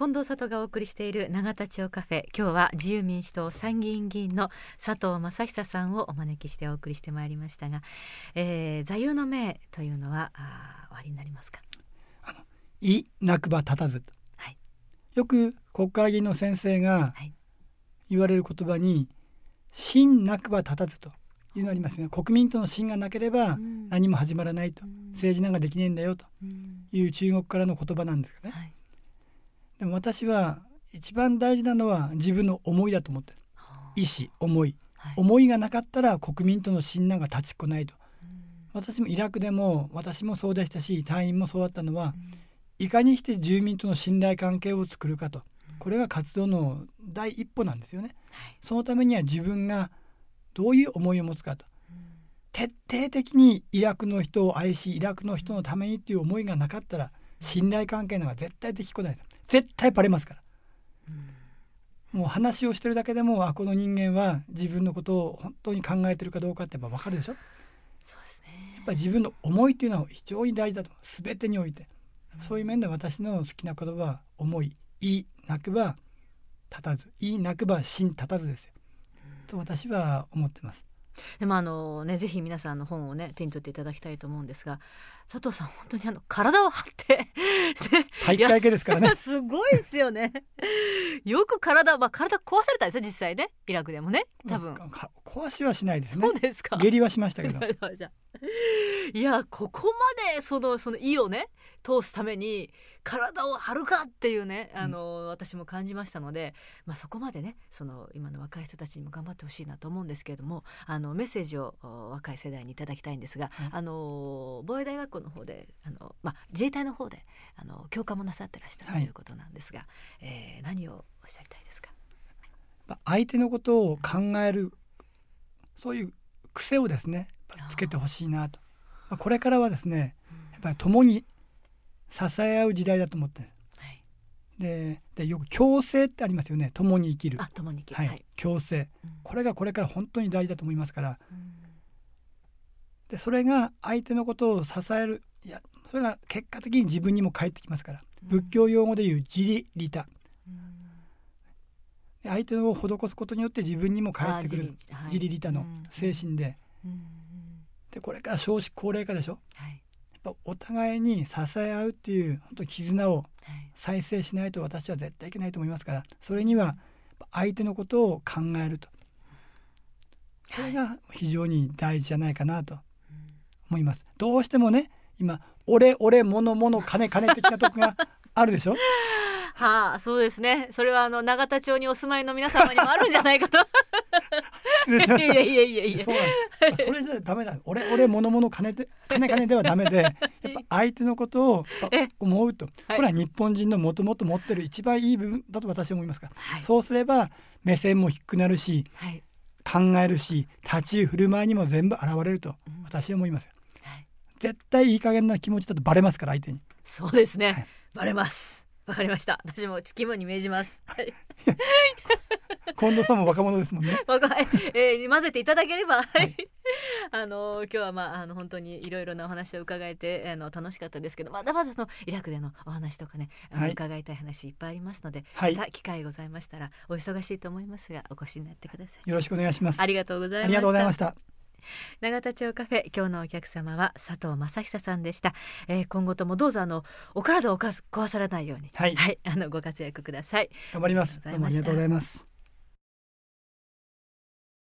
近藤里がお送りしている永田町カフェ、今日は自由民主党参議院議員の佐藤正久さんをお招きしてお送りしてまいりましたが、座右の銘というのはおありになりますか？ いなくば立たず、 はい、 よく国会議員の先生が言われる言葉に、信なくば立たずというのがありますね。国民との信がなければ何も始まらないと、政治なんかできねえんだよという中国からの言葉なんですよね、はい。でも私は一番大事なのは自分の思いだと思ってる。意思、思い、はい、思いがなかったら国民との信なんか立ちっこないと。私もイラクでも私もそうでしたし、隊員もそうだったのは、いかにして住民との信頼関係を作るかと、これが活動の第一歩なんですよね、はい。そのためには自分がどういう思いを持つかと、徹底的にイラクの人を愛し、イラクの人のためにという思いがなかったら信頼関係なんか絶対できこないと。絶対バレますから、もう話をしてるだけでも、この人間は自分のことを本当に考えてるかどうかってやっぱ分かるでしょ。 そうですね。 やっぱり自分の思いっていうのは非常に大事だと、全てにおいて。そういう面で私の好きな言葉は思い、いなくば立たず、いなくば信立たずですよ、と私は思ってます。 でもぜひ皆さんの本をね手に取っていただきたいと思うんですが、佐藤さん本当に体を張って体育会系ですからねすごいですよね。よく体壊されたんですよ実際ね、イラクでもね。多分壊しはしないですね。 そうですか。 下痢はしましたけどいや、ここまでその意をね通すために体を張るかっていうね、私も感じましたので、そこまでね今の若い人たちにも頑張ってほしいなと思うんですけれども、メッセージを若い世代にいただきたいんですが、防衛大学校の方で自衛隊の方で教官もなさってらしたということなんですが、何をおっしゃりたいですか？ 相手のことを考える、そういう癖をですねつけてほしいなと。これからはですね、やっぱり共に支え合う時代だと思って、はい、でよく共生ってありますよね。共に生きる、 共に生きる、 はいはい、共生、これがこれから本当に大事だと思いますから、でそれが相手のことを支える、それが結果的に自分にも返ってきますから、仏教用語でいう自利利他、相手を施すことによって自分にも返ってくる自利利他の精神で、でこれから少子高齢化でしょ、はい、やっぱお互いに支え合うっていう本当に絆を再生しないと私は絶対いけないと思いますから、それには相手のことを考えると、それが非常に大事じゃないかなと思います。どうしてもね、今俺物金的なとこがあるでしょそうですね。それは永田町にお住まいの皆様にもあるんじゃないかと失礼しました。 いやそうなんです。それじゃダメだ。俺物金ではダメで、やっぱ相手のことを思うと、これは日本人のもともと持ってる一番いい部分だと私は思いますから、はい、そうすれば目線も低くなるし、はい、考えるし、立ち居振る舞いにも全部現れると私は思いますよ、はい、絶対いい加減な気持ちだとバレますから、相手に。 そうですね、はい、バレます。わかりました。私も気分に銘じます、はい、 近藤さんも若者ですもんね。 混ぜていただければ、はい、今日は本当にいろいろなお話を伺えて楽しかったですけど、まだまだイラクでのお話とかね、伺いたい話いっぱいありますので、また機会ございましたら、お忙しいと思いますがお越しになってください。 よろしくお願いします。 ありがとうございました。 ありがとうございました。 永田町カフェ、今日のお客様は佐藤正久さんでした。今後ともどうぞお体を壊されないように、はい、ご活躍ください。 頑張ります。どうもありがとうございます。